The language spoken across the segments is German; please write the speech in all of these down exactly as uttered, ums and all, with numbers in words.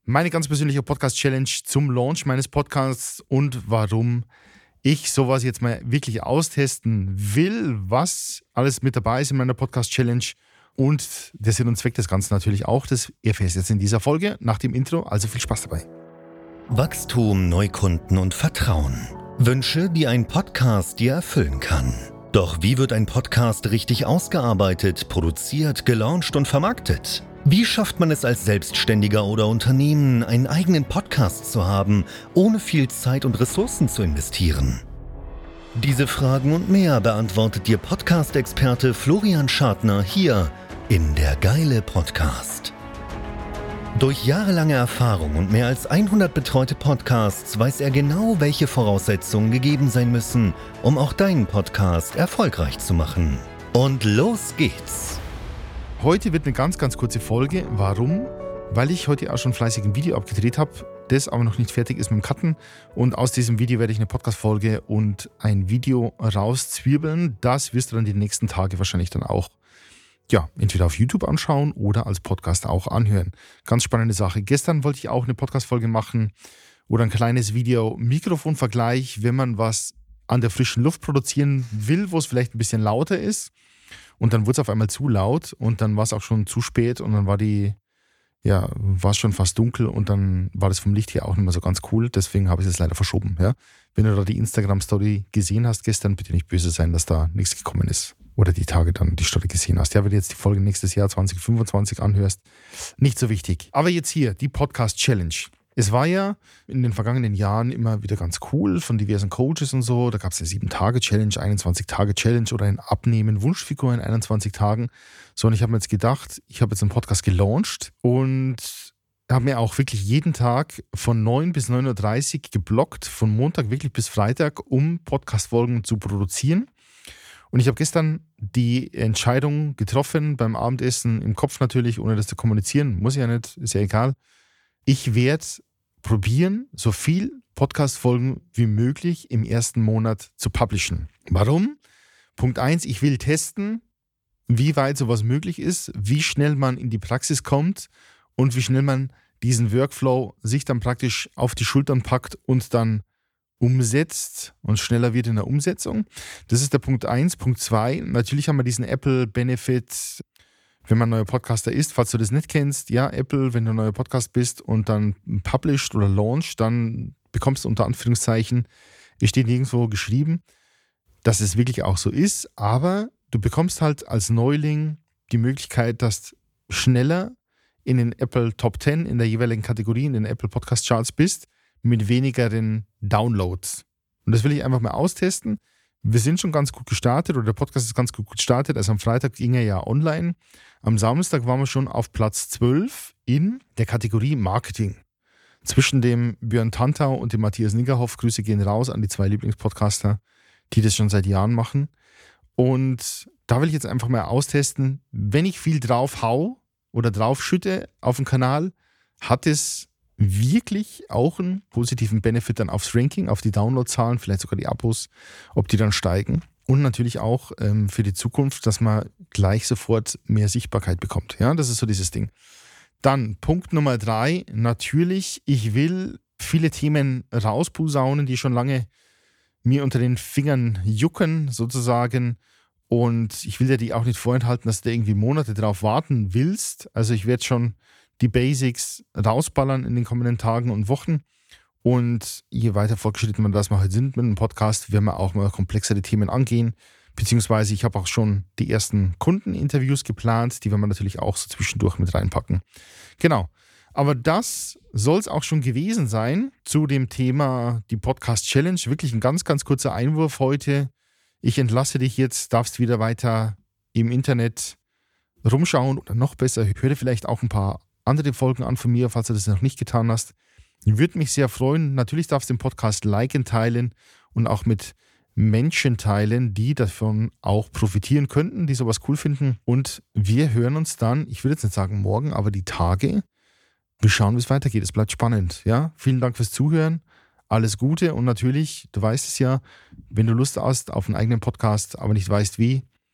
Meine ganz persönliche Podcast-Challenge zum Launch meines Podcasts und warum ich sowas jetzt mal wirklich austesten will, was alles mit dabei ist in meiner Podcast-Challenge und der Sinn und Zweck des Ganzen natürlich auch. Das erfährst du jetzt in dieser Folge nach dem Intro, also viel Spaß dabei. Wachstum, Neukunden und Vertrauen. Wünsche, die ein Podcast dir erfüllen kann. Doch wie wird ein Podcast richtig ausgearbeitet, produziert, gelauncht und vermarktet? Wie schafft man es als Selbstständiger oder Unternehmen, einen eigenen Podcast zu haben, ohne viel Zeit und Ressourcen zu investieren? Diese Fragen und mehr beantwortet dir Podcast-Experte Florian Schartner hier in der Geile Podcast. Durch jahrelange Erfahrung und mehr als hundert betreute Podcasts weiß er genau, welche Voraussetzungen gegeben sein müssen, um auch deinen Podcast erfolgreich zu machen. Und los geht's! Heute wird eine ganz, ganz kurze Folge. Warum? Weil ich heute auch schon fleißig ein Video abgedreht habe, das aber noch nicht fertig ist mit dem Cutten. Und aus diesem Video werde ich eine Podcast-Folge und ein Video rauszwirbeln. Das wirst du dann die nächsten Tage wahrscheinlich dann auch, ja, entweder auf YouTube anschauen oder als Podcast auch anhören. Ganz spannende Sache. Gestern wollte ich auch eine Podcast-Folge machen oder ein kleines Video-Mikrofon-Vergleich, wenn man was an der frischen Luft produzieren will, wo es vielleicht ein bisschen lauter ist. Und dann wurde es auf einmal zu laut und dann war es auch schon zu spät und dann war die, ja, war es schon fast dunkel und dann war das vom Licht her auch nicht mehr so ganz cool. Deswegen habe ich es leider verschoben. Ja? Wenn du da die Instagram-Story gesehen hast gestern, bitte nicht böse sein, dass da nichts gekommen ist. Oder die Tage dann die Story gesehen hast. Ja, wenn du jetzt die Folge nächstes Jahr zwanzig fünfundzwanzig anhörst, nicht so wichtig. Aber jetzt hier, die Podcast-Challenge. Es war ja in den vergangenen Jahren immer wieder ganz cool von diversen Coaches und so. Da gab es eine sieben Tage Challenge, einundzwanzig Tage Challenge oder ein Abnehmen-Wunschfigur in einundzwanzig Tagen. So, und ich habe mir jetzt gedacht, ich habe jetzt einen Podcast gelauncht und habe mir auch wirklich jeden Tag von neun bis neun Uhr dreißig geblockt, von Montag wirklich bis Freitag, um Podcast-Folgen zu produzieren. Und ich habe gestern die Entscheidung getroffen, beim Abendessen, im Kopf natürlich, ohne das zu kommunizieren, muss ich ja nicht, ist ja egal. Ich werde probieren, so viel Podcast-Folgen wie möglich im ersten Monat zu publishen. Warum? Punkt eins, ich will testen, wie weit sowas möglich ist, wie schnell man in die Praxis kommt und wie schnell man diesen Workflow sich dann praktisch auf die Schultern packt und dann umsetzt und schneller wird in der Umsetzung. Das ist der Punkt eins. Punkt zwei, natürlich haben wir diesen Apple-Benefit, wenn man ein neuer Podcaster ist, falls du das nicht kennst, ja, Apple, wenn du ein neuer Podcast bist und dann published oder launched, dann bekommst du unter Anführungszeichen, es steht nirgendwo geschrieben, dass es wirklich auch so ist, aber du bekommst halt als Neuling die Möglichkeit, dass du schneller in den Apple Top zehn in der jeweiligen Kategorie, in den Apple Podcast Charts bist, mit wenigeren Downloads. Und das will ich einfach mal austesten. Wir sind schon ganz gut gestartet oder der Podcast ist ganz gut gestartet. Also am Freitag ging er ja online. Am Samstag waren wir schon auf Platz zwölf in der Kategorie Marketing. Zwischen dem Björn Tantau und dem Matthias Niggerhoff. Grüße gehen raus an die zwei Lieblingspodcaster, die das schon seit Jahren machen. Und da will ich jetzt einfach mal austesten, wenn ich viel drauf hau oder drauf schütte auf dem Kanal, hat es wirklich auch einen positiven Benefit dann aufs Ranking, auf die Downloadzahlen, vielleicht sogar die Abos, ob die dann steigen. Und natürlich auch ähm, für die Zukunft, dass man gleich sofort mehr Sichtbarkeit bekommt. Ja, das ist so dieses Ding. Dann Punkt Nummer drei, natürlich, ich will viele Themen rausposaunen, die schon lange mir unter den Fingern jucken sozusagen. Und ich will dir die auch nicht vorenthalten, dass du irgendwie Monate drauf warten willst. Also ich werde schon die Basics rausballern in den kommenden Tagen und Wochen. Und je weiter fortgeschritten wir das mal halt sind mit einem Podcast, werden wir auch mal komplexere Themen angehen. Beziehungsweise ich habe auch schon die ersten Kundeninterviews geplant, die werden wir natürlich auch so zwischendurch mit reinpacken. Genau. Aber das soll es auch schon gewesen sein zu dem Thema die Podcast Challenge. Wirklich ein ganz, ganz kurzer Einwurf heute. Ich entlasse dich jetzt, darfst wieder weiter im Internet rumschauen oder noch besser, hör dir vielleicht auch ein paar andere Folgen an von mir, falls du das noch nicht getan hast. Würde mich sehr freuen. Natürlich darfst du den Podcast liken, teilen und auch mit Menschen teilen, die davon auch profitieren könnten, die sowas cool finden. Und wir hören uns dann, ich will jetzt nicht sagen morgen, aber die Tage. Wir schauen, wie es weitergeht. Es bleibt spannend. Ja? Vielen Dank fürs Zuhören. Alles Gute und natürlich, du weißt es ja, wenn du Lust hast auf einen eigenen Podcast, aber nicht weißt wie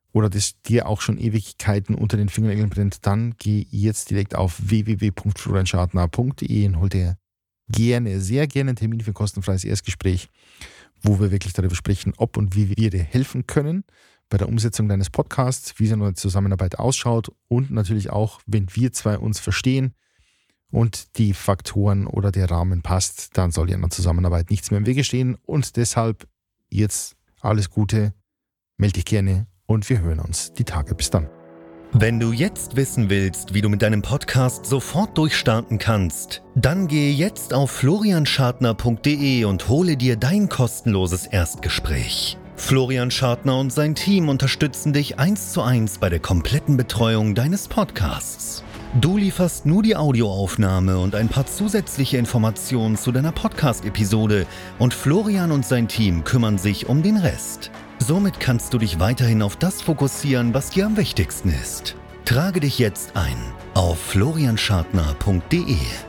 oder das dir auch schon Ewigkeiten unter den Fingernägeln brennt, dann geh jetzt direkt auf w w w punkt florian schartner punkt d e und hol dir gerne, sehr gerne einen Termin für ein kostenfreies Erstgespräch, wo wir wirklich darüber sprechen, ob und wie wir dir helfen können bei der Umsetzung deines Podcasts, wie so eine Zusammenarbeit ausschaut und natürlich auch, wenn wir zwei uns verstehen und die Faktoren oder der Rahmen passt, dann soll ja einer Zusammenarbeit nichts mehr im Wege stehen und deshalb jetzt alles Gute, melde dich gerne und wir hören uns die Tage. Bis dann. Wenn du jetzt wissen willst, wie du mit deinem Podcast sofort durchstarten kannst, dann gehe jetzt auf florian schartner punkt d e und hole dir dein kostenloses Erstgespräch. Florian Schartner und sein Team unterstützen dich eins zu eins bei der kompletten Betreuung deines Podcasts. Du lieferst nur die Audioaufnahme und ein paar zusätzliche Informationen zu deiner Podcast-Episode und Florian und sein Team kümmern sich um den Rest. Somit kannst du dich weiterhin auf das fokussieren, was dir am wichtigsten ist. Trage dich jetzt ein auf florian schartner punkt d e.